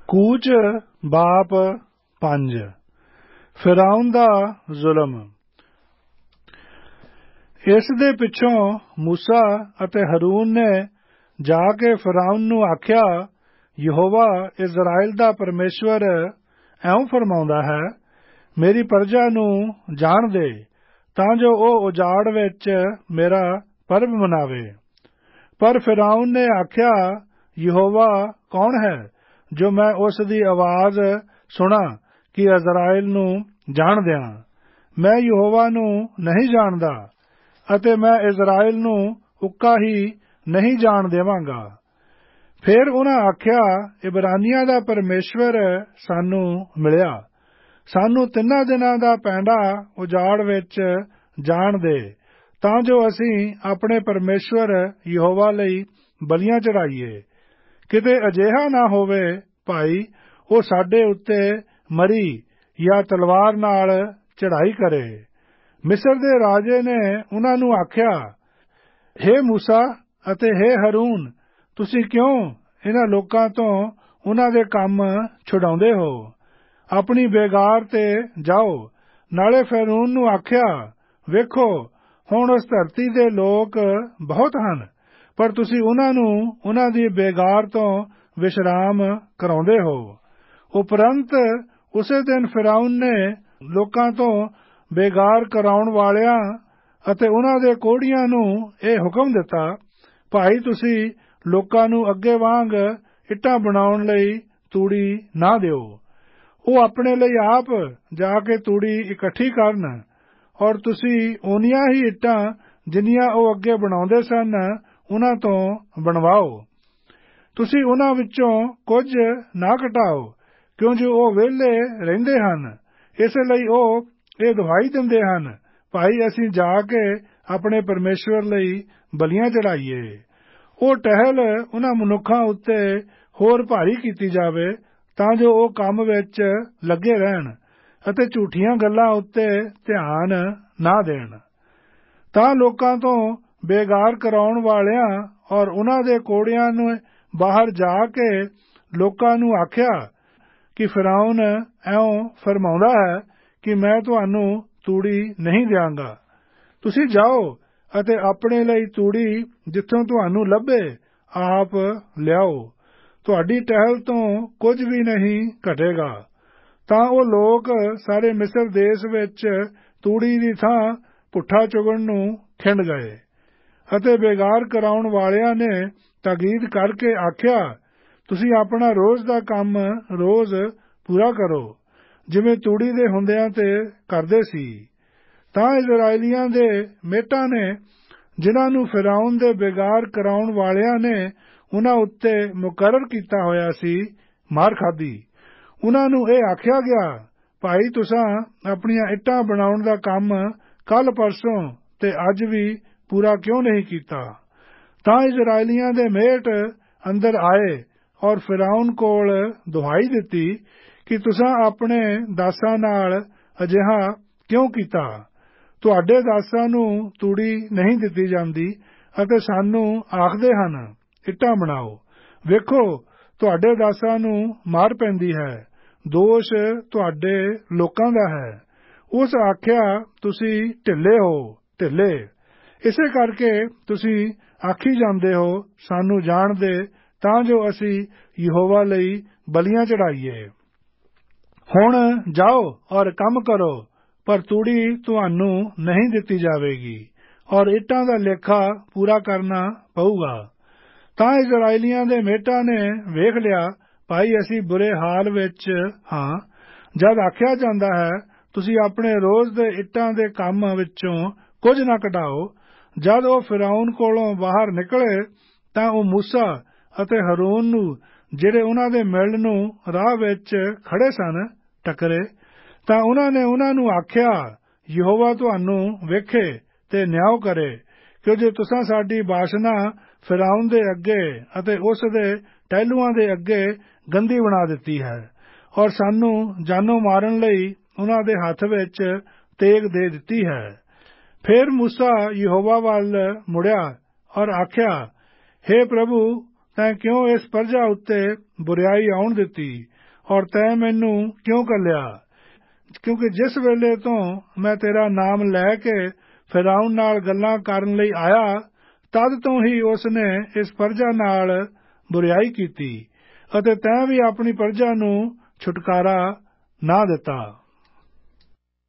ਕੂਚ ਬਾਪ 5 ਫਿਰੌਨ ਦਾ ਜ਼ੁਲਮ। ਇਸ ਦੇ ਪਿੱਛੋਂ ਮੂਸਾ ਅਤੇ ਹरून ਨੇ ਜਾ ਕੇ ਫਿਰੌਨ ਨੂੰ ਆਖਿਆ, ਯਹੋਵਾ ਇਜ਼ਰਾਈਲ ਦਾ ਪਰਮੇਸ਼ਵਰ ਇਉਂ ਫਰਮਾਉਂਦਾ ਹੈ, ਮੇਰੀ ਪ੍ਰਜਾ ਨੂੰ ਜਾਣ ਦੇ ਤਾਂ ਜੋ ਉਹ ਉਜਾੜ ਵਿੱਚ ਮੇਰਾ ਪਰਬ ਮਨਾਵੇ। ਪਰ ਫਿਰੌਨ ਨੇ ਆਖਿਆ, ਯਹੋਵਾ ਕੌਣ ਹੈ ਜੋ ਮੈਂ ਉਸ ਦੀ ਆਵਾਜ਼ ਸੁਣਾ ਕਿ ਇਜ਼ਰਾਈਲ ਨੂੰ ਜਾਣ ਦਿਆਂ। ਮੈਂ ਯਹੋਵਾ ਨੂੰ ਨਹੀਂ ਜਾਣਦਾ ਅਤੇ ਮੈਂ ਇਜ਼ਰਾਈਲ ਨੂੰ ਉੱਕਾ ਹੀ ਨਹੀਂ ਜਾਣ ਦੇਵਾਂਗਾ। ਫਿਰ ਉਹਨਾਂ ਆਖਿਆ, ਇਬਰਾਨੀਆਂ ਦਾ ਪਰਮੇਸ਼ਵਰ ਸਾਨੂੰ ਮਿਲਿਆ, ਸਾਨੂੰ 3 ਦਿਨਾਂ ਦਾ ਪੈਂਡਾ ਉਜਾੜ ਵਿੱਚ ਜਾਣ ਦੇ ਤਾਂ ਜੋ ਅਸੀਂ ਆਪਣੇ ਪਰਮੇਸ਼ਵਰ ਯਹੋਵਾ ਲਈ ਬਲੀਆਂ ਚੜਾਈਏ। ਕਿਤੇ ਅਜਿਹਾ ਨਾ ਹੋਵੇ ਭਾਈ ਉਹ ਸਾਡੇ ਉੱਤੇ ਮਰੀ ਜਾਂ ਤਲਵਾਰ ਨਾਲ ਚੜ੍ਹਾਈ ਕਰੇ। ਮਿਸਰ ਦੇ ਰਾਜੇ ਨੇ ਉਹਨਾਂ ਨੂੰ ਆਖਿਆ, ਹੇ ਮੂਸਾ ਅਤੇ ਹੇ ਹरून, ਤੁਸੀਂ ਕਿਉਂ ਇਹਨਾਂ ਲੋਕਾਂ ਤੋਂ ਉਹਨਾਂ ਦੇ ਕੰਮ ਛੁਡਾਉਂਦੇ ਹੋ? ਆਪਣੀ ਬੇਗਾਰ ਤੇ ਜਾਓ। ਨਾਲੇ ਫਿਰੌਨ ਨੂੰ ਆਖਿਆ, ਵੇਖੋ ਹੁਣ ਉਸ ਧਰਤੀ ਦੇ ਲੋਕ ਬਹੁਤ ਹਨ, ਪਰ ਤੁਸੀਂ ਉਹਨਾਂ ਨੂੰ ਉਹਨਾਂ ਦੀ ਬੇਗਾਰ ਤੋਂ ਵਿਸ਼ਰਾਮ ਕਰਾਉਂਦੇ ਹੋ। ਉਪਰੰਤ ਉਸੇ ਦਿਨ ਫਿਰੌਨ ਨੇ ਲੋਕਾਂ ਤੋਂ ਬੇਗਾਰ ਕਰਾਉਣ ਵਾਲਿਆਂ ਅਤੇ ਉਹਨਾਂ ਦੇ ਕੋਹੜੀਆਂ ਨੂੰ ਇਹ ਹੁਕਮ ਦਿੱਤਾ, ਭਾਈ ਤੁਸੀਂ ਲੋਕਾਂ ਨੂੰ ਅੱਗੇ ਵਾਂਗ ਇੱਟਾਂ ਬਣਾਉਣ ਲਈ ਤੂੜੀ ਨਾ ਦਿਓ। ਉਹ ਆਪਣੇ ਲਈ ਆਪ ਜਾ ਕੇ ਤੂੜੀ ਇਕੱਠੀ ਕਰਨ, ਔਰ ਤੁਸੀਂ ਓਨੀਆਂ ਹੀ ਇੱਟਾਂ ਜਿੰਨੀਆਂ ਉਹ ਅੱਗੇ ਬਣਾਉਂਦੇ ਸਨ ਉਹਨਾਂ ਤੋਂ ਬਣਵਾਓ। ਤੁਸੀਂ ਉਹਨਾਂ ਵਿੱਚੋਂ ਕੁਝ ਨਾ ਘਟਾਓ, ਕਿਉਂ ਜੋ ਉਹ ਵਿਹਲੇ ਰਹਿੰਦੇ ਹਨ। ਇਸ ਲਈ ਉਹ ਇਹ ਦੁਹਾਈ ਦਿੰਦੇ ਹਨ, ਭਾਈ ਅਸੀਂ ਜਾ ਕੇ ਆਪਣੇ ਪਰਮੇਸ਼ਵਰ ਲਈ ਬਲੀਆਂ ਚੜਾਈਏ। ਉਹ ਟਹਿਲ ਉਹਨਾਂ ਮਨੁੱਖਾਂ ਉੱਤੇ ਹੋਰ ਭਾਰੀ ਕੀਤੀ ਜਾਵੇ ਤਾਂ ਜੋ ਉਹ ਕੰਮ ਵਿੱਚ ਲੱਗੇ ਰਹਿਣ ਅਤੇ ਝੂਠੀਆਂ ਗੱਲਾਂ ਉੱਤੇ ਧਿਆਨ ਨਾ ਦੇਣ। ਤਾਂ ਲੋਕਾਂ ਤੋਂ ਬੇਗਾਰ ਕਰਾਉਣ ਵਾਲਿਆਂ ਔਰ ਉਹਨਾਂ ਦੇ ਕੋਹੜਿਆਂ ਨੇ ਬਾਹਰ ਜਾ ਕੇ ਲੋਕਾਂ ਨੂੰ ਆਖਿਆ ਕਿ ਫਿਰੌਨ ਇਉਂ ਫਰਮਾਉਂਦਾ ਹੈ ਕਿ ਮੈਂ ਤੁਹਾਨੂੰ ਤੂੜੀ ਨਹੀਂ ਦਿਆਂਗਾ। ਤੁਸੀਂ ਜਾਓ ਅਤੇ ਆਪਣੇ ਲਈ ਤੂੜੀ ਜਿੱਥੋਂ ਤੁਹਾਨੂੰ ਲੱਭੇ ਆਪ ਲਿਆਓ। ਤੁਹਾਡੀ ਟਹਿਲ ਤੋਂ ਕੁਝ ਵੀ ਨਹੀਂ ਘਟੇਗਾ। ਤਾਂ ਉਹ ਲੋਕ ਸਾਰੇ ਮਿਸਰ ਦੇਸ਼ ਵਿੱਚ ਤੂੜੀ ਦੀ ਥਾਂ ਪੁੱਠਾ ਚੁਗਣ ਨੂੰ ਖਿੰਡ ਗਏ। ਅਤੇ ਬੇਗਾਰ ਕਰਾਉਣ ਵਾਲਿਆਂ ਨੇ ਤਾਕੀਦ ਕਰਕੇ ਆਖਿਆ, ਤੁਸੀਂ ਆਪਣਾ ਰੋਜ਼ ਦਾ ਕੰਮ ਰੋਜ਼ ਪੂਰਾ ਕਰੋ, ਜਿਵੇਂ ਤੂੜੀ ਦੇ ਹੁੰਦਿਆਂ ਤੇ ਕਰਦੇ ਸੀ। ਤਾਂ ਇਜ਼ਰਾਈਲੀਆਂ ਦੇ ਮੇਟਾਂ ਨੇ, ਜਿਨ੍ਹਾਂ ਨੂੰ ਫਿਰੌਨ ਦੇ ਬੇਗਾਰ ਕਰਾਉਣ ਵਾਲਿਆਂ ਨੇ ਉਹਨਾਂ ਉੱਤੇ ਮੁਕਰਰ ਕੀਤਾ ਹੋਇਆ ਸੀ, ਮਾਰ ਖਾਧੀ। ਉਹਨਾਂ ਨੂੰ ਇਹ ਆਖਿਆ ਗਿਆ, ਭਾਈ ਤੁਸਾਂ ਆਪਣੀਆਂ ਇੱਟਾਂ ਬਣਾਉਣ ਦਾ ਕੰਮ ਕੱਲ ਪਰਸੋਂ ਤੇ ਅੱਜ ਵੀ ਪੂਰਾ ਕਿਉਂ ਨਹੀਂ ਕੀਤਾ? ਤਾਂ ਇਜ਼ਰਾਈਲੀਆਂ ਦੇ ਮੇਟ ਅੰਦਰ ਆਏ ਔਰ ਫਿਰੌਨ ਕੋਲ ਦੁਹਾਈ ਦਿੱਤੀ ਕਿ ਤੁਸਾਂ ਆਪਣੇ ਦਾਸਾਂ ਨਾਲ ਅਜਿਹਾ ਕਿਉਂ ਕੀਤਾ? ਤੁਹਾਡੇ ਦਾਸਾਂ ਨੂੰ ਤੂੜੀ ਨਹੀਂ ਦਿੱਤੀ ਜਾਂਦੀ ਅਤੇ ਸਾਨੂੰ ਆਖਦੇ ਹਨ, ਇੱਟਾਂ ਬਣਾਓ। ਵੇਖੋ ਤੁਹਾਡੇ ਦਾਸਾਂ ਨੂੰ ਮਾਰ ਪੈਂਦੀ ਹੈ। ਦੋਸ਼ ਤੁਹਾਡੇ ਲੋਕਾਂ ਦਾ ਹੈ। ਉਸ ਆਖਿਆ, ਤੁਸੀਂ ਢਿੱਲੇ ਹੋ, ਢਿੱਲੇ। ਇਸੇ ਕਰਕੇ ਤੁਸੀਂ ਆਖੀ ਜਾਂਦੇ ਹੋ, ਸਾਨੂੰ ਜਾਣ ਦੇ ਤਾਂ ਜੋ ਅਸੀਂ ਯਹੋਵਾ ਲਈ ਬਲੀਆਂ ਚੜਾਈਏ। ਹੁਣ ਜਾਓ ਔਰ ਕੰਮ ਕਰੋ, ਪਰ ਤੂੜੀ ਤੁਹਾਨੂੰ ਨਹੀਂ ਦਿੱਤੀ ਜਾਵੇਗੀ ਔਰ ਇੱਟਾਂ ਦਾ ਲੇਖਾ ਪੂਰਾ ਕਰਨਾ ਪਊਗਾ। ਤਾਂ ਇਜ਼ਰਾਈਲੀਆਂ ਦੇ ਮੇਟਾਂ ਨੇ ਵੇਖ ਲਿਆ, ਭਾਈ ਅਸੀਂ ਬੁਰੇ ਹਾਲ ਵਿੱਚ ਹਾਂ। ਜਦ ਆਖਿਆ ਜਾਂਦਾ ਹੈ, ਤੁਸੀਂ ਆਪਣੇ ਰੋਜ਼ ਦੇ ਇੱਟਾਂ ਦੇ ਕੰਮ ਵਿੱਚੋਂ ਕੁਝ ਨਾ ਘਟਾਓ। ਜਦ ਉਹ ਫਿਰੌਨ ਕੋਲੋਂ ਬਾਹਰ ਨਿਕਲੇ ਤਾਂ ਉਹ ਮੂਸਾ ਅਤੇ ਹरून ਨੂੰ, ਜਿਹੜੇ ਉਹਨਾਂ ਦੇ ਮਿਲਣ ਨੂੰ ਰਾਹ ਵਿੱਚ ਖੜੇ ਸਨ, ਟੱਕਰੇ। ਤਾਂ ਉਹਨਾਂ ਨੇ ਉਹਨਾਂ ਨੂੰ ਆਖਿਆ, ਯਹੋਵਾ ਤੁਹਾਨੂੰ ਵੇਖੇ ਤੇ ਨਿਆਂ ਕਰੇ, ਕਿਉਂਕਿ ਤੁਸਾਂ ਸਾਡੀ ਬਾਸ਼ਨਾ ਫਿਰੌਨ ਦੇ ਅੱਗੇ ਅਤੇ ਉਸ ਦੇ ਟਹਿਲੂਆਂ ਦੇ ਅੱਗੇ ਗੰਦੀ ਬਣਾ ਦਿੱਤੀ ਹੈ ਔਰ ਸਾਨੂੰ ਜਾਨੋਂ ਮਾਰਨ ਲਈ ਉਹਨਾਂ ਦੇ ਹੱਥ ਵਿੱਚ ਤੇਗ ਦੇ ਦਿੱਤੀ ਹੈ। ਫਿਰ ਮੂਸਾ ਯਹੋਵਾ ਵੱਲ ਮੁੜਿਆ ਔਰ ਆਖਿਆ, ਹੇ ਪ੍ਰਭੂ, ਤੈਂ ਕਿਉਂ ਇਸ ਪ੍ਰਜਾ ਉੱਤੇ ਬੁਰਿਆਈ ਆਉਣ ਦਿੱਤੀ ਔਰ ਤੈਂ ਮੈਨੂੰ ਕਿਉਂ ਘੱਲਿਆ? ਕਿਉਂਕਿ ਜਿਸ ਵੇਲੇ ਤੋਂ ਮੈਂ ਤੇਰਾ ਨਾਮ ਲੈ ਕੇ ਫ਼ਿਰੌਨ ਨਾਲ ਗੱਲਾਂ ਕਰਨ ਲਈ ਆਇਆ, ਤਦ ਤੋਂ ਹੀ ਉਸ ਨੇ ਇਸ ਪ੍ਰਜਾ ਨਾਲ ਬੁਰਿਆਈ ਕੀਤੀ ਅਤੇ ਤੈਂ ਵੀ ਆਪਣੀ ਪ੍ਰਜਾ ਨੂੰ ਛੁਟਕਾਰਾ ਨਾ ਦਿੱਤਾ।